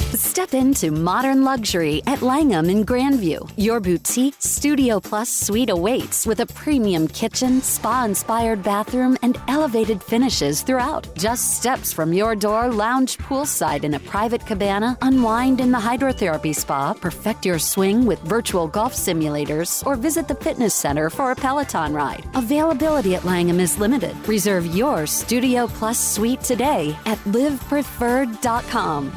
Step into modern luxury at Langham in Grandview. Your boutique Studio Plus suite awaits with a premium kitchen, spa-inspired bathroom, and elevated finishes throughout. Just steps from your door, lounge poolside in a private cabana, unwind in the hydrotherapy spa, perfect your swing with virtual golf simulators, or visit the fitness center for a Peloton ride. Availability at Langham is limited. Reserve your Studio Plus suite today at livepreferred.com.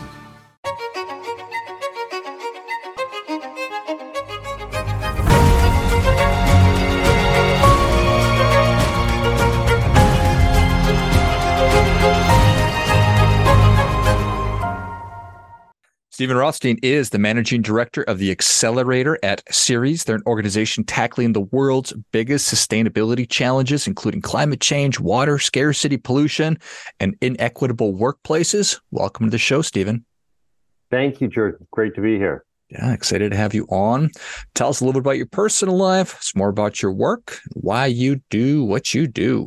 Stephen Rothstein is the managing director of the Accelerator at Ceres. They're an organization tackling the world's biggest sustainability challenges, including climate change, water scarcity, pollution, and inequitable workplaces. Welcome to the show, Stephen. Thank you, George. Great to be here. Yeah, excited to have you on. Tell us a little bit about your personal life, some more about your work, why you do what you do.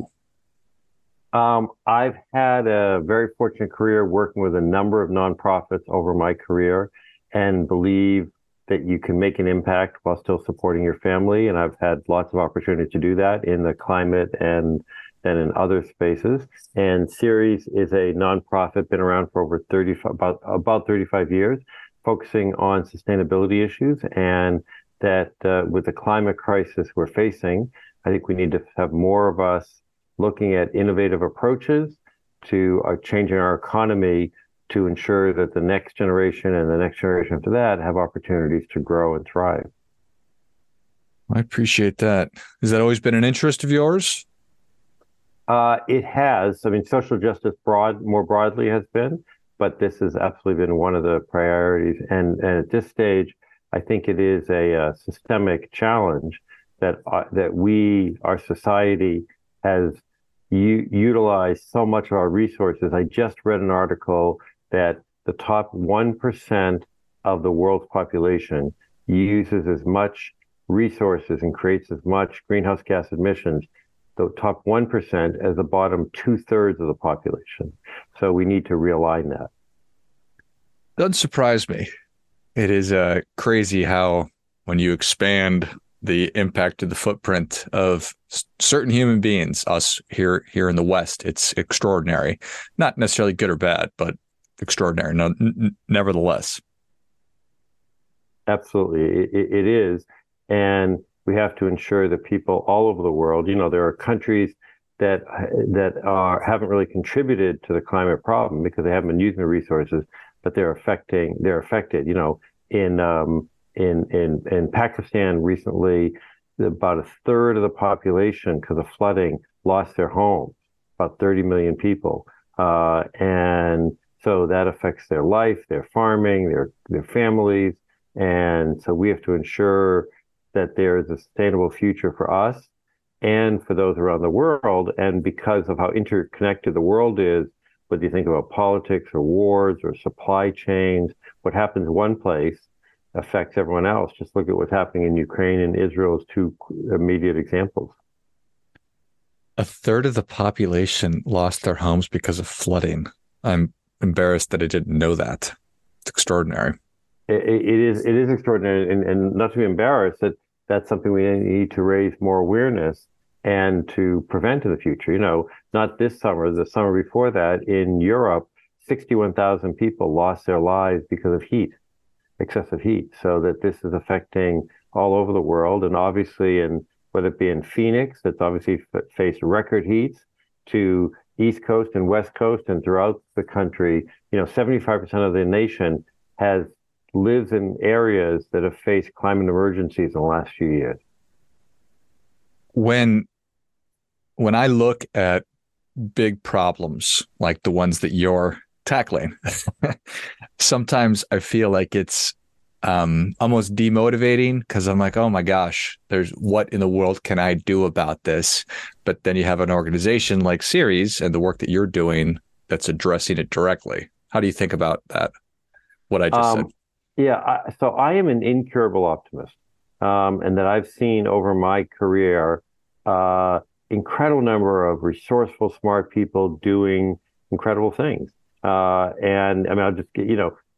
I've had a very fortunate career working with a number of nonprofits over my career and believe that you can make an impact while still supporting your family. And I've had lots of opportunity to do that in the climate and then in other spaces. And Ceres is a nonprofit, been around for over about 35 years, focusing on sustainability issues. And that with the climate crisis we're facing, I think we need to have more of us looking at innovative approaches to changing our economy to ensure that the next generation and the next generation after that have opportunities to grow and thrive. I appreciate that. Has that always been an interest of yours? It has. I mean, social justice more broadly has been, but this has absolutely been one of the priorities. And at this stage, I think it is a systemic challenge that our society has utilized so much of our resources. I just read an article that the top 1% of the world's population uses as much resources and creates as much greenhouse gas emissions, the top 1%, as the bottom 2/3 of the population. So we need to realign that. Doesn't surprise me. It is crazy how when you expand the impact of the footprint of certain human beings, us here in the West, it's extraordinary. Not necessarily good or bad, but extraordinary. No, nevertheless. Absolutely, it is. And we have to ensure that people all over the world, there are countries that haven't really contributed to the climate problem because they haven't been using the resources, but they're affected. In Pakistan recently, about 1/3 of the population, because of flooding, lost their homes, about 30 million people. And so that affects their life, their farming, their families. And so we have to ensure that there is a sustainable future for us and for those around the world. And because of how interconnected the world is, whether you think about politics or wars or supply chains, what happens in one place affects everyone else. Just look at what's happening in Ukraine and Israel as two immediate examples. 1/3 of the population lost their homes because of flooding. I'm embarrassed that I didn't know that. It's extraordinary. It is extraordinary, and not to be embarrassed, that's something we need to raise more awareness and to prevent in the future. Not this summer, the summer before that, in Europe, 61,000 people lost their lives because of excessive heat. So that this is affecting all over the world, and obviously, whether it be in Phoenix, that's obviously faced record heats, to East Coast and West Coast and throughout the country. 75% of the nation lives in areas that have faced climate emergencies in the last few years. When I look at big problems like the ones that you're tackling, sometimes I feel like it's almost demotivating because I'm like, oh my gosh, what in the world can I do about this? But then you have an organization like Ceres and the work that you're doing that's addressing it directly. How do you think about that? What I just said? Yeah, so I am an incurable optimist, and that I've seen over my career incredible number of resourceful, smart people doing incredible things. And I mean, I'll just get,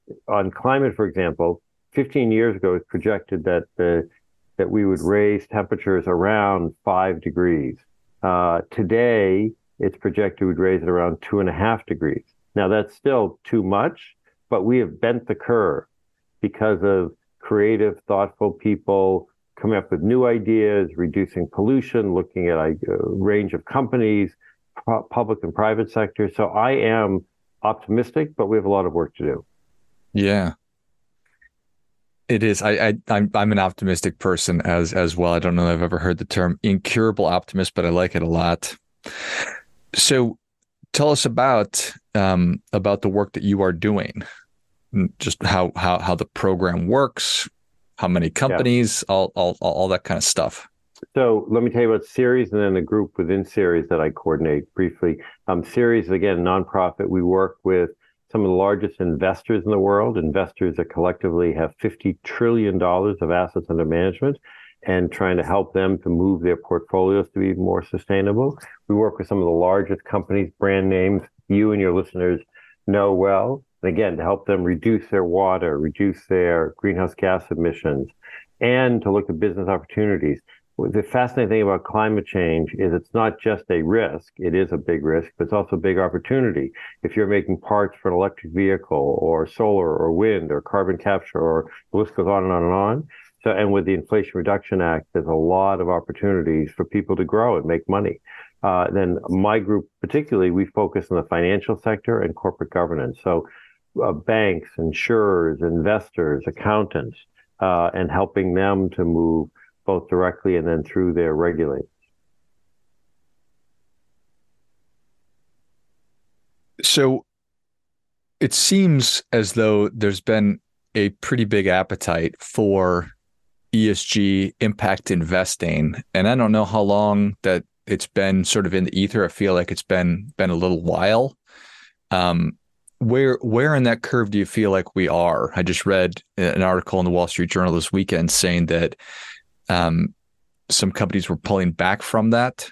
on climate, for example, 15 years ago, it's projected that we would raise temperatures around 5 degrees. Today, it's projected we'd raise it around 2.5 degrees. Now, that's still too much, but we have bent the curve because of creative, thoughtful people coming up with new ideas, reducing pollution, looking at a range of companies, public and private sector. So I am optimistic, but we have a lot of work to do. Yeah, it is. I'm an optimistic person as well. I don't know if I've ever heard the term incurable optimist, but I like it a lot. So tell us about the work that you are doing, just how the program works, how many companies, all that kind of stuff. So let me tell you about Ceres and then the group within Ceres that I coordinate briefly. Ceres, again, nonprofit. We work with some of the largest investors in the world, investors that collectively have $50 trillion of assets under management, and trying to help them to move their portfolios to be more sustainable. We work with some of the largest companies, brand names you and your listeners know well. And again, to help them reduce their water, reduce their greenhouse gas emissions, and to look at business opportunities. The fascinating thing about climate change is it's not just a risk. It is a big risk, but it's also a big opportunity. If you're making parts for an electric vehicle or solar or wind or carbon capture, or the list goes on and on and on. So, and with the Inflation Reduction Act, there's a lot of opportunities for people to grow and make money. Then my group particularly, we focus on the financial sector and corporate governance. So banks, insurers, investors, accountants, and helping them to move both directly and then through their regulators. So it seems as though there's been a pretty big appetite for ESG impact investing. And I don't know how long that it's been sort of in the ether. I feel like it's been a little while. Where in that curve do you feel like we are? I just read an article in the Wall Street Journal this weekend saying that some companies were pulling back from that.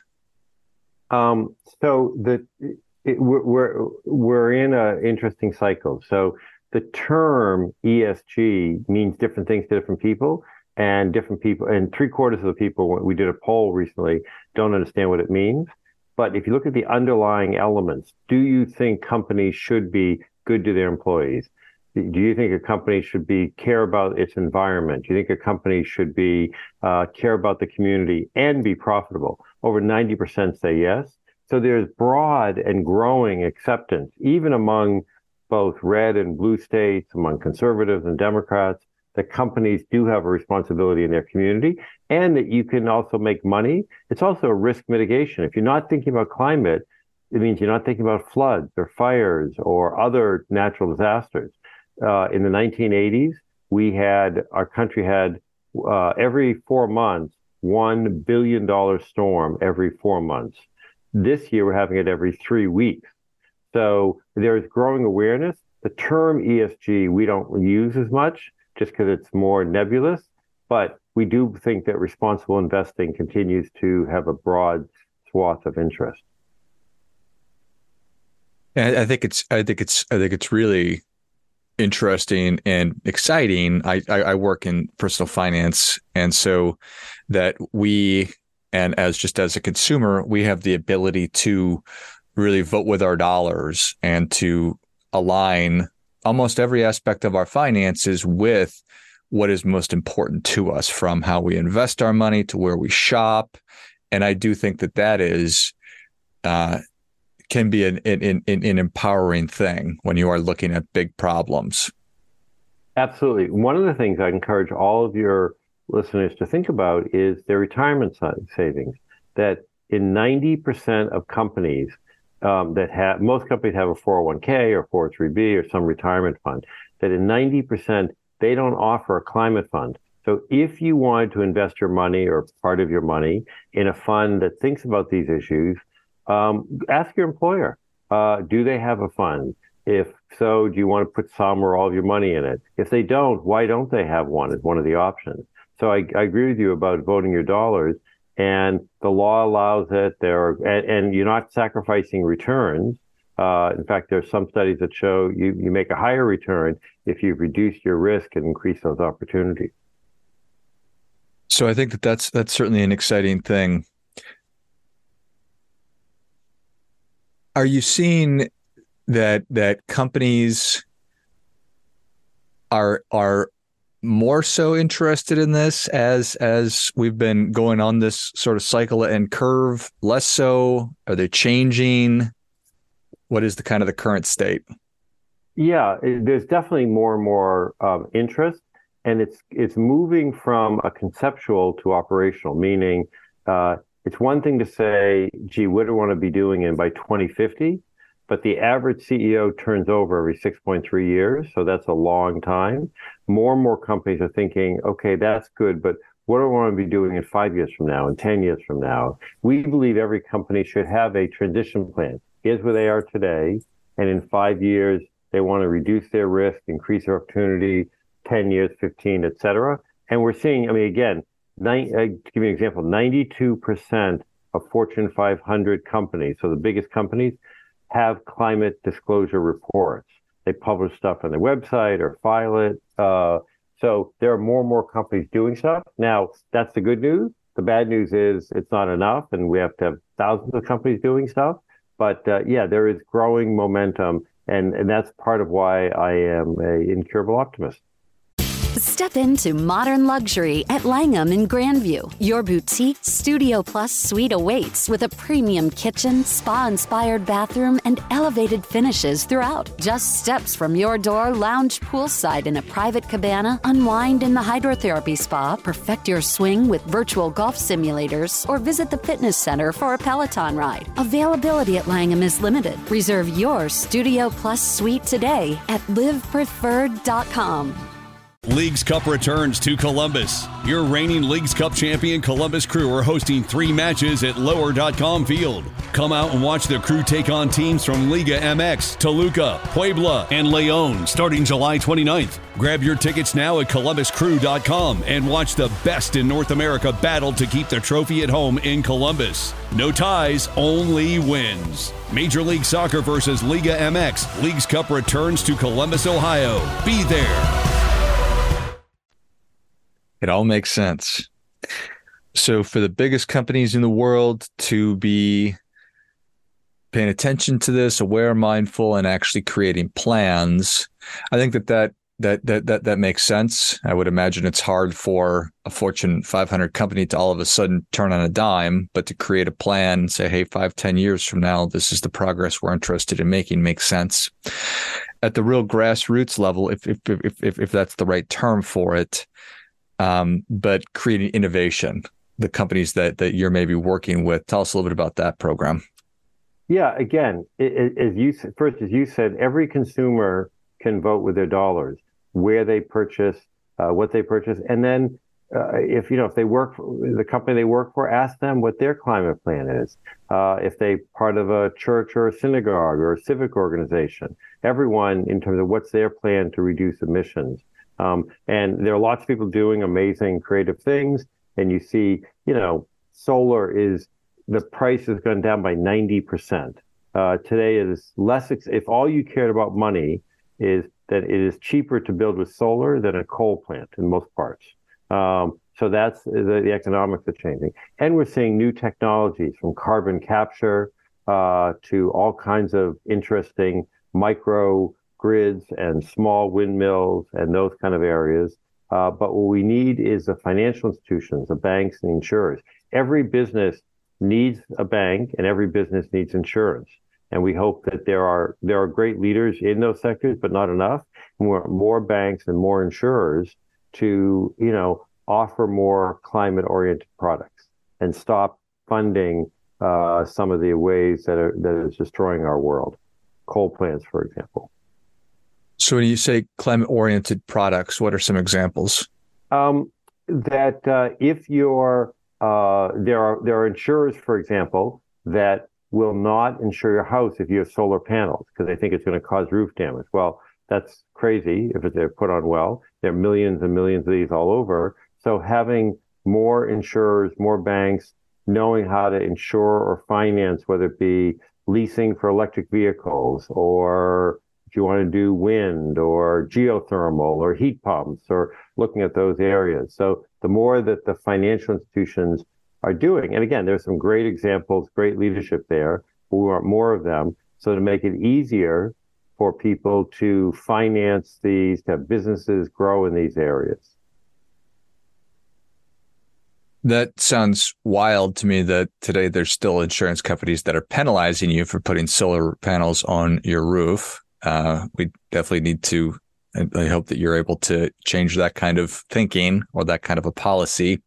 We're in an interesting cycle. So the term ESG means different things to different people, and 3/4 of the people, we did a poll recently, don't understand what it means. But if you look at the underlying elements, do you think companies should be good to their employees? Do you think a company should care about its environment? Do you think a company should care about the community and be profitable? Over 90% say yes. So there's broad and growing acceptance, even among both red and blue states, among conservatives and Democrats, that companies do have a responsibility in their community, and that you can also make money. It's also a risk mitigation. If you're not thinking about climate, it means you're not thinking about floods or fires or other natural disasters. In the 1980s, our country had every 4 months, $1 billion storm every 4 months. This year, we're having it every 3 weeks. So there's growing awareness. The term ESG, we don't use as much just because it's more nebulous, but we do think that responsible investing continues to have a broad swath of interest. I think it's really interesting and exciting. I work in personal finance, and so that as a consumer, we have the ability to really vote with our dollars and to align almost every aspect of our finances with what is most important to us, from how we invest our money to where we shop. And I do think that is can be an empowering thing when you are looking at big problems. Absolutely. One of the things I encourage all of your listeners to think about is their retirement savings. That in 90% of companies most companies have a 401k or 403b or some retirement fund, that in 90%, they don't offer a climate fund. So if you wanted to invest your money or part of your money in a fund that thinks about these issues, ask your employer, do they have a fund? If so, do you want to put some or all of your money in it? If they don't, why don't they have one is one of the options. So I agree with you about voting your dollars, and the law allows it there, and you're not sacrificing returns. In fact, there are some studies that show you make a higher return if you've reduced your risk and increased those opportunities. So I think that's certainly an exciting thing. Are you seeing that companies are more so interested in this as we've been going on this sort of cycle and curve? Less so? Are they changing? What is the kind of the current state? Yeah, there's definitely more and more interest, and it's moving from a conceptual to operational. Meaning, it's one thing to say, "Gee, what do I want to be doing in by 2050?" But the average CEO turns over every 6.3 years, so that's a long time. More and more companies are thinking, "Okay, that's good, but what do I want to be doing in 5 years from now, and 10 years from now?" We believe every company should have a transition plan. Here's where they are today, and in 5 years, they want to reduce their risk, increase their opportunity, 10 years, 15, et cetera. And we're seeing, I mean, again, to give you an example, 92% of Fortune 500 companies, so the biggest companies, have climate disclosure reports. They publish stuff on their website or file it. So there are more and more companies doing stuff. Now, that's the good news. The bad news is it's not enough, and we have to have thousands of companies doing stuff. But yeah, there is growing momentum, and that's part of why I am an incurable optimist. Step into modern luxury at Langham in Grandview. Your boutique Studio Plus suite awaits with a premium kitchen, spa-inspired bathroom, and elevated finishes throughout. Just steps from your door, lounge poolside in a private cabana, unwind in the hydrotherapy spa, perfect your swing with virtual golf simulators, or visit the fitness center for a Peloton ride. Availability at Langham is limited. Reserve your Studio Plus suite today at livepreferred.com. Leagues Cup returns to Columbus. Your reigning Leagues Cup champion Columbus Crew are hosting 3 matches at Lower.com Field. Come out and watch the Crew take on teams from Liga MX, Toluca, Puebla, and León starting July 29th. Grab your tickets now at ColumbusCrew.com and watch the best in North America battle to keep the trophy at home in Columbus. No ties, only wins. Major League Soccer versus Liga MX. Leagues Cup returns to Columbus, Ohio. Be there. It all makes sense. So for the biggest companies in the world to be paying attention to this, aware, mindful, and actually creating plans, I think that makes sense. I would imagine it's hard for a Fortune 500 company to all of a sudden turn on a dime, but to create a plan and say, hey, 5-10 years from now, this is the progress we're interested in making, makes sense. At the real grassroots level, if that's the right term for it, but creating innovation, the companies that you're maybe working with. Tell us a little bit about that program. Yeah, again, as you said, every consumer can vote with their dollars, where they purchase, what they purchase, and then if they work for the company they work for, ask them what their climate plan is. If they part of a church or a synagogue or a civic organization, everyone in terms of what's their plan to reduce emissions. And there are lots of people doing amazing creative things. And you see, solar the price has gone down by 90%. Today it is less, if all you cared about money is that it is cheaper to build with solar than a coal plant in most parts. So that's the economics are changing. And we're seeing new technologies from carbon capture to all kinds of interesting micro grids and small windmills and those kind of areas. But what we need is the financial institutions, the banks and the insurers. Every business needs a bank and every business needs insurance. And we hope that there are great leaders in those sectors, but not enough. And we want more banks and more insurers to, offer more climate-oriented products and stop funding some of the ways that is destroying our world. Coal plants, for example. So when you say climate-oriented products, what are some examples? If you're, there are insurers, for example, that will not insure your house if you have solar panels because they think it's going to cause roof damage. Well, that's crazy if they're put on well. There are millions and millions of these all over. So having more insurers, more banks, knowing how to insure or finance, whether it be leasing for electric vehicles, or if you want to do wind or geothermal or heat pumps, or looking at those areas. So the more that the financial institutions are doing, and again, there's some great examples, great leadership there, but we want more of them. So to make it easier for people to finance these, to have businesses grow in these areas. That sounds wild to me that today there's still insurance companies that are penalizing you for putting solar panels on your roof. We definitely need to, I hope that you're able to change that kind of thinking or that kind of a policy.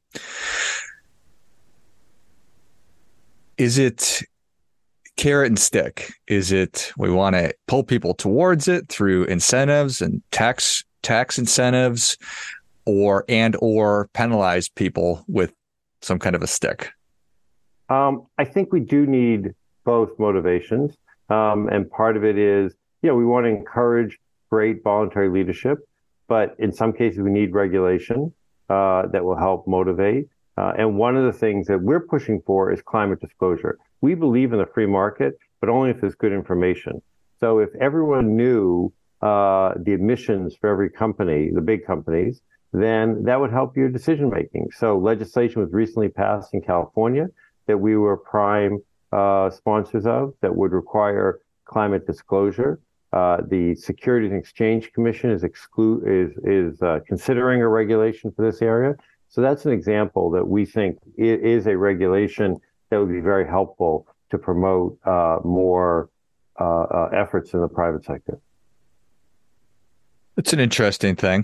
Is it carrot and stick? Is it we want to pull people towards it through incentives and tax incentives, or penalize people with some kind of a stick? I think we do need both motivations. And part of it is, we want to encourage great voluntary leadership, but in some cases we need regulation that will help motivate. And one of the things that we're pushing for is climate disclosure. We believe in the free market, but only if there's good information. So if everyone knew the emissions for every company, the big companies, then that would help your decision making. So legislation was recently passed in California that we were prime sponsors of that would require climate disclosure. The Securities and Exchange Commission is considering a regulation for this area. So that's an example that we think is a regulation that would be very helpful to promote more efforts in the private sector. It's an interesting thing.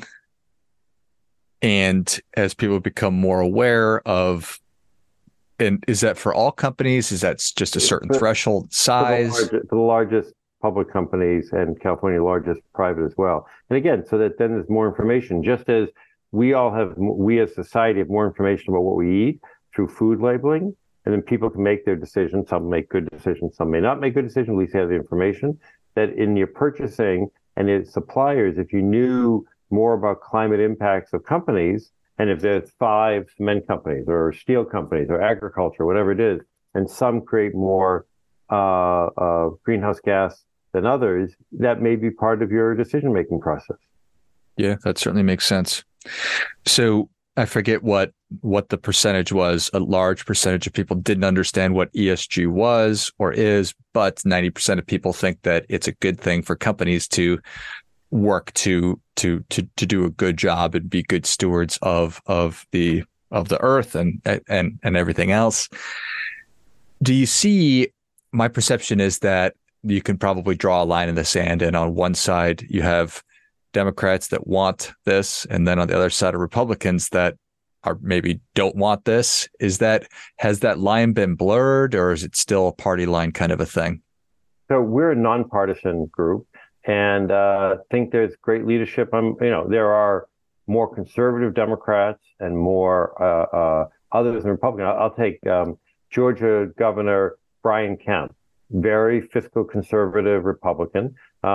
And as people become more aware of, and is that for all companies? Is that just a certain threshold size? For the largest public companies, and California largest private as well. And again, so that then there's more information, just as we as society have more information about what we eat through food labeling, and then people can make their decisions. Some make good decisions, some may not make good decisions, at least they have the information. That in your purchasing and its suppliers, if you knew more about climate impacts of companies, and if there's 5 cement companies or steel companies or agriculture, whatever it is, and some create more greenhouse gas than others, that may be part of your decision-making process. Yeah, that certainly makes sense. So I forget what the percentage was. A large percentage of people didn't understand what ESG was or is, but 90% of people think that it's a good thing for companies to work to do a good job and be good stewards of the earth and everything else. Do you see? My perception is that you can probably draw a line in the sand, and on one side you have Democrats that want this, and then on the other side are Republicans that are maybe don't want this. Has that line been blurred, or is it still a party line kind of a thing? So we're a nonpartisan group, and think there's great leadership. There are more conservative Democrats and more others than Republicans. I'll take Georgia Governor Brian Kemp, very fiscal conservative Republican.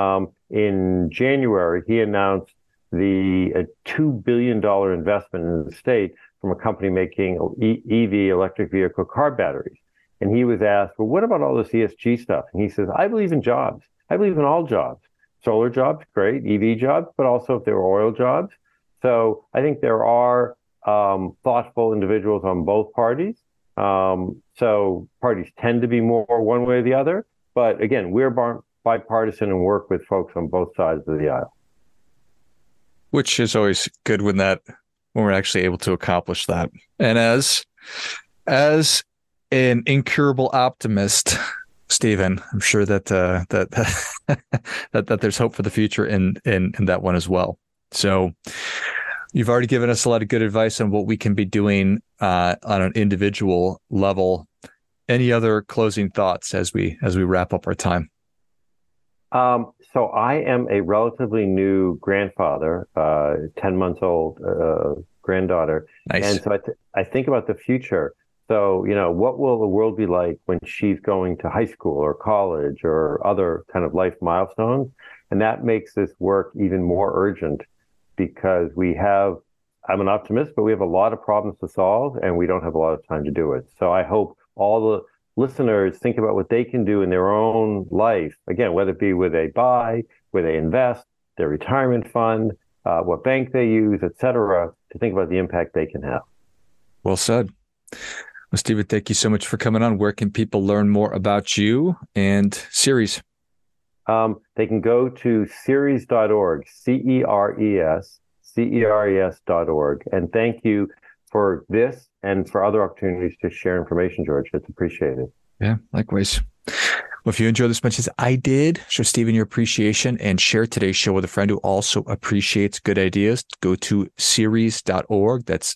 In January, he announced the $2 billion investment in the state from a company making EV, electric vehicle car batteries. And he was asked, well, what about all this ESG stuff? And he says, I believe in jobs. I believe in all jobs. Solar jobs, great. EV jobs, but also if there are oil jobs. So I think there are thoughtful individuals on both parties. So parties tend to be more one way or the other. But again, we're bipartisan and work with folks on both sides of the aisle. Which is always good when we're actually able to accomplish that. And as an incurable optimist, Stephen, I'm sure that that there's hope for the future in that one as well. So you've already given us a lot of good advice on what we can be doing on an individual level. Any other closing thoughts as we wrap up our time? So I am a relatively new grandfather, 10 months old granddaughter. Nice. And so I think about the future. So, what will the world be like when she's going to high school or college or other kind of life milestones? And that makes this work even more urgent because I'm an optimist, but we have a lot of problems to solve and we don't have a lot of time to do it. So I hope all listeners think about what they can do in their own life. Again, whether it be where they buy, where they invest, their retirement fund, what bank they use, et cetera, to think about the impact they can have. Well said. Well, Stephen, thank you so much for coming on. Where can people learn more about you and Ceres? They can go to ceres.org, ceres.org. And thank you for this and for other opportunities to share information, George. It's appreciated. Yeah, likewise. Well, if you enjoyed this as much as I did, show Stephen your appreciation and share today's show with a friend who also appreciates good ideas. Go to ceres.org. That's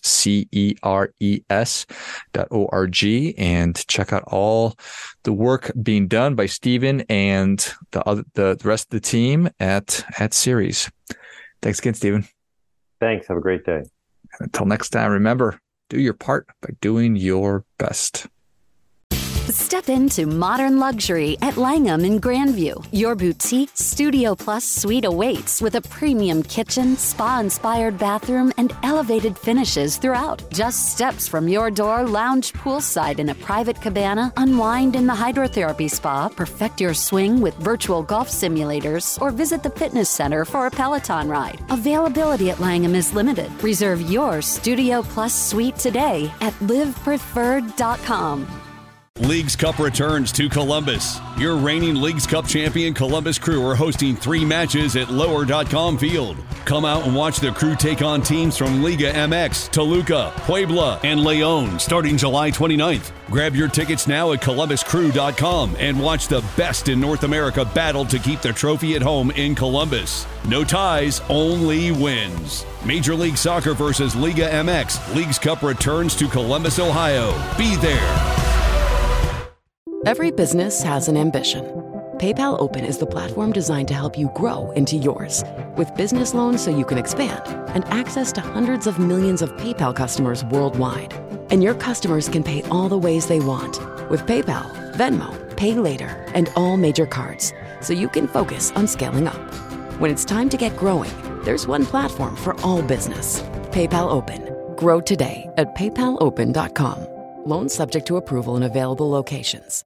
CERES.org and check out all the work being done by Stephen and the rest of the team at Ceres. Thanks again, Stephen. Thanks. Have a great day. And until next time, remember, do your part by doing your best. Step into modern luxury at Langham in Grandview. Your boutique Studio Plus suite awaits with a premium kitchen, spa-inspired bathroom, and elevated finishes throughout. Just steps from your door, lounge poolside in a private cabana, unwind in the hydrotherapy spa, perfect your swing with virtual golf simulators, or visit the fitness center for a Peloton ride. Availability at Langham is limited. Reserve your Studio Plus suite today at livepreferred.com. Leagues Cup returns to Columbus. Your reigning Leagues Cup champion Columbus Crew are hosting 3 matches at lower.com field. Come out and watch the Crew take on teams from Liga MX, Toluca, Puebla, and León starting July 29th. Grab your tickets now at columbuscrew.com and watch the best in North America battle to keep the trophy at home in Columbus. No ties, only wins. Major League Soccer versus Liga MX. Leagues Cup returns to Columbus, Ohio. Be there. Every business has an ambition. PayPal Open is the platform designed to help you grow into yours. With business loans so you can expand and access to hundreds of millions of PayPal customers worldwide. And your customers can pay all the ways they want with PayPal, Venmo, Pay Later, and all major cards, so you can focus on scaling up. When it's time to get growing, there's one platform for all business. PayPal Open. Grow today at paypalopen.com. Loans subject to approval in available locations.